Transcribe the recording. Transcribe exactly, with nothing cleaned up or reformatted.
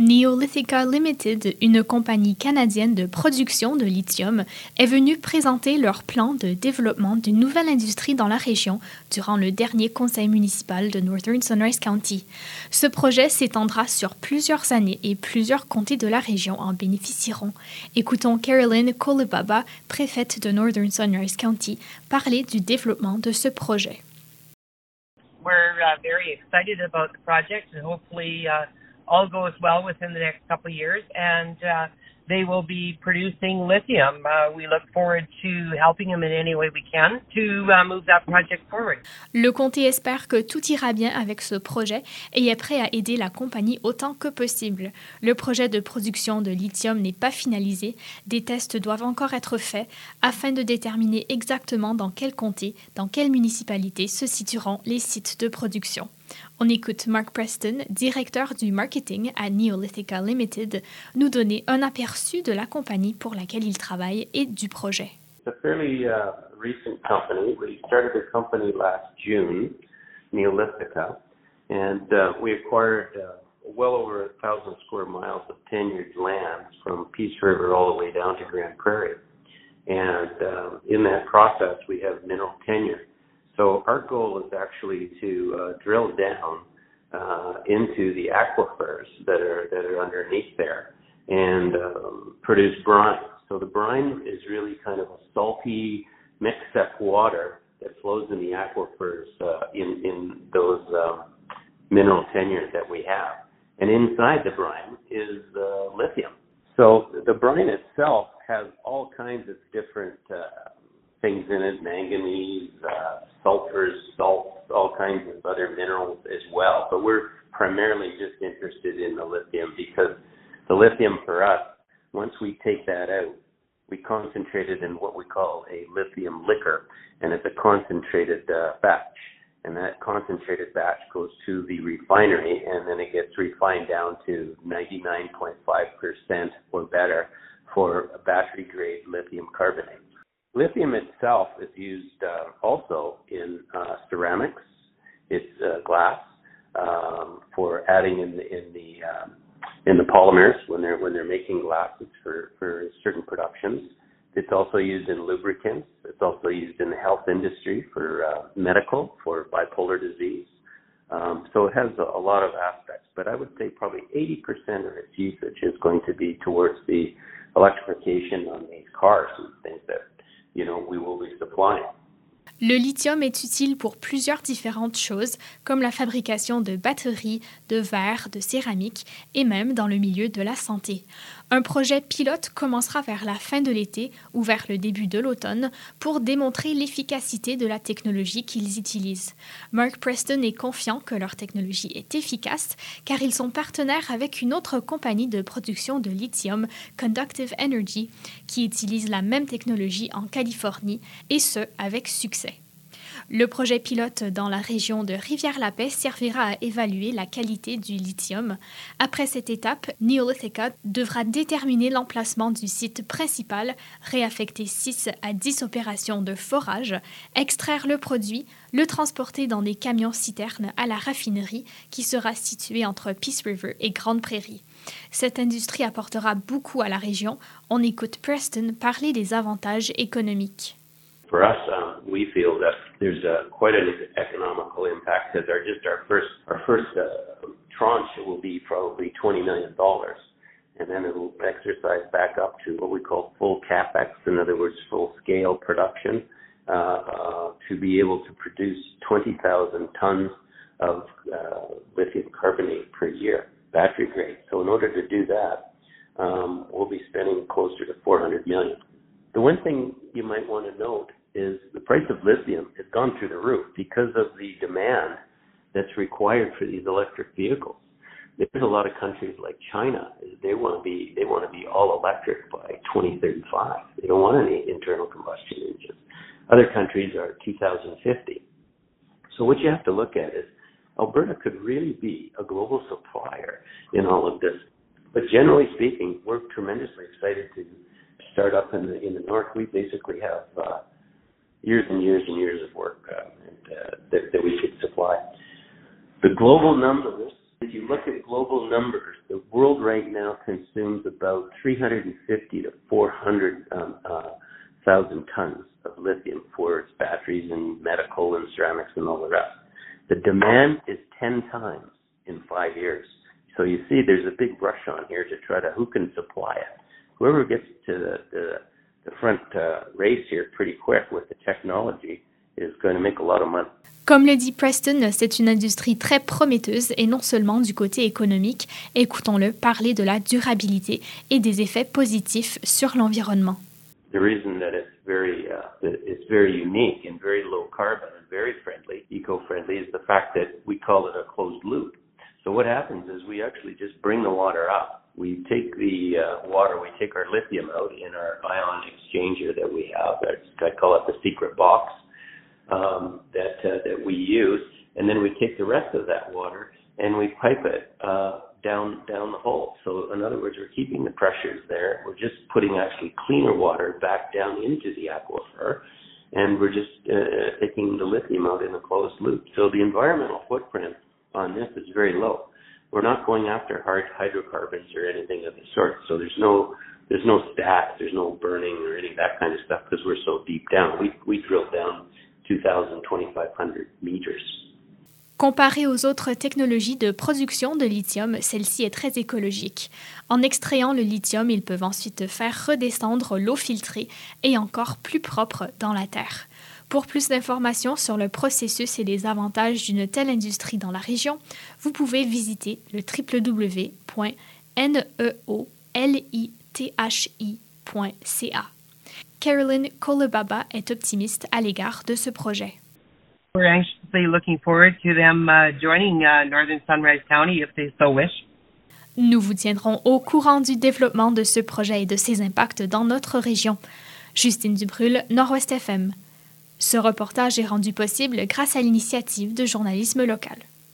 Neolithica Limited, une compagnie canadienne de production de lithium, est venue présenter leur plan de développement d'une nouvelle industrie dans la région durant le dernier conseil municipal de Northern Sunrise County. Ce projet s'étendra sur plusieurs années et plusieurs comtés de la région en bénéficieront. Écoutons Carolyn Kolibaba, préfète de Northern Sunrise County, parler du développement de ce projet. We're uh, very excited about the project and hopefully uh, all goes well within the next couple of years, and uh, they will be producing lithium. Uh, we look forward to helping them in any way we can to uh, move that project forward. Le comté espère que tout ira bien avec ce projet et est prêt à aider la compagnie autant que possible. Le projet de production de lithium n'est pas finalisé. Des tests doivent encore être faits afin de déterminer exactement dans quel comté, dans quelle municipalité se situeront les sites de production. On écoute Mark Preston, directeur du marketing à Neolithica Limited, nous donner un aperçu de la compagnie pour laquelle il travaille et du projet. It's a fairly uh, recent company. We started the company last June, Neolithica, and uh, we acquired uh, well over a thousand square miles of tenured lands from Peace River all the way down to Grand Prairie. And uh, in that process, we have mineral tenure. So our goal is actually to uh, drill down uh, into the aquifers that are that are underneath there and um, produce brine. So the brine is really kind of a salty mixed-up water that flows in the aquifers uh, in in those um, mineral tenures that we have. And inside the brine is uh, lithium. So the brine itself has all kinds of different uh, things in it, manganese, uh, sulfurs, salts, all kinds of other minerals as well. But we're primarily just interested in the lithium because the lithium for us, once we take that out, we concentrate it in what we call a lithium liquor, and it's a concentrated uh, batch. And that concentrated batch goes to the refinery, and then it gets refined down to ninety-nine point five percent or better for battery-grade lithium carbonate. Lithium itself is used uh, also in uh, ceramics. It's uh, glass um, for adding in the in the um, in the polymers when they're when they're making glasses for, for certain productions. It's also used in lubricants. It's also used in the health industry for uh, medical for bipolar disease. Um, so it has a, a lot of aspects. But I would say probably eighty percent of its usage is going to be towards the electrification on these cars and things that you know, we will be supplying. Le lithium est utile pour plusieurs différentes choses, comme la fabrication de batteries, de verre, de céramique et même dans le milieu de la santé. Un projet pilote commencera vers la fin de l'été ou vers le début de l'automne pour démontrer l'efficacité de la technologie qu'ils utilisent. Mark Preston est confiant que leur technologie est efficace car ils sont partenaires avec une autre compagnie de production de lithium, Conductive Energy, qui utilise la même technologie en Californie et ce, avec succès. Le projet pilote dans la région de Rivière-la-Paix servira à évaluer la qualité du lithium. Après cette étape, Neolithica devra déterminer l'emplacement du site principal, réaffecter six à dix opérations de forage, extraire le produit, le transporter dans des camions-citernes à la raffinerie qui sera située entre Peace River et Grande Prairie. Cette industrie apportera beaucoup à la région. On écoute Preston parler des avantages économiques. For us, um, we feel that there's uh, quite an economical impact because our just our first our first uh, tranche will be probably twenty million dollars, and then it'll exercise back up to what we call full capex, in other words, full scale production, uh, uh, to be able to produce twenty thousand tons of uh, lithium carbonate per year, battery grade. So in order to do that, um, we'll be spending closer to four hundred million. The one thing you might want to note is the price of lithium has gone through the roof because of the demand that's required for these electric vehicles. There's a lot of countries like China, they want to be they want to be all electric by twenty thirty-five. They don't want any internal combustion engines. Other countries are two thousand fifty. So what you have to look at is Alberta could really be a global supplier in all of this. But generally speaking, we're tremendously excited to start up in the in the north. We basically have uh, years and years and years of work uh, and, uh, that, that we could supply. The global numbers If you look at global numbers, the world right now consumes about three hundred fifty to four hundred um, uh, thousand tons of lithium for its batteries and medical and ceramics and all the rest. The demand is ten times in five years. So you see there's a big rush on here to try to, who can supply it? Whoever gets to the, the, the front uh, race here pretty quick with the technology is going to make a lot of money. Comme le dit Preston, c'est une industrie très prometteuse et non seulement du côté économique. Écoutons-le parler de la durabilité et des effets positifs sur l'environnement. The reason that it's very, uh, that it's very unique and very low carbon and very friendly, eco-friendly, is the fact that we call it a closed loop. So what happens is we actually just bring the water up. We take the uh, water, we take our lithium out in our ion exchanger that we have. That's, I call it the secret box. Um, that uh, that we use, and then we take the rest of that water and we pipe it uh, down down the hole. So in other words, we're keeping the pressures there. We're just putting actually cleaner water back down into the aquifer, and we're just uh, taking the lithium out in a closed loop. So the environmental footprint on this is very low. We're not going after hard hydrocarbons or anything of the sort. So there's no there's no stacks, there's no burning or any of that kind of stuff because we're so deep down. We we drill down two thousand, twenty-five hundred meters. Comparée aux autres technologies de production de lithium, celle-ci est très écologique. En extrayant le lithium, ils peuvent ensuite faire redescendre l'eau filtrée et encore plus propre dans la terre. Pour plus d'informations sur le processus et les avantages d'une telle industrie dans la région, vous pouvez visiter le w w w point neolithi point c a. Carolyn Kolobaba est optimiste à l'égard de ce projet. We're anxiously looking forward to them uh, joining uh, Northern Sunrise County if they so wish. Nous vous tiendrons au courant du développement de ce projet et de ses impacts dans notre région. Justine Dubrul, Nord-Ouest F M. Ce reportage est rendu possible grâce à l'initiative de journalisme local.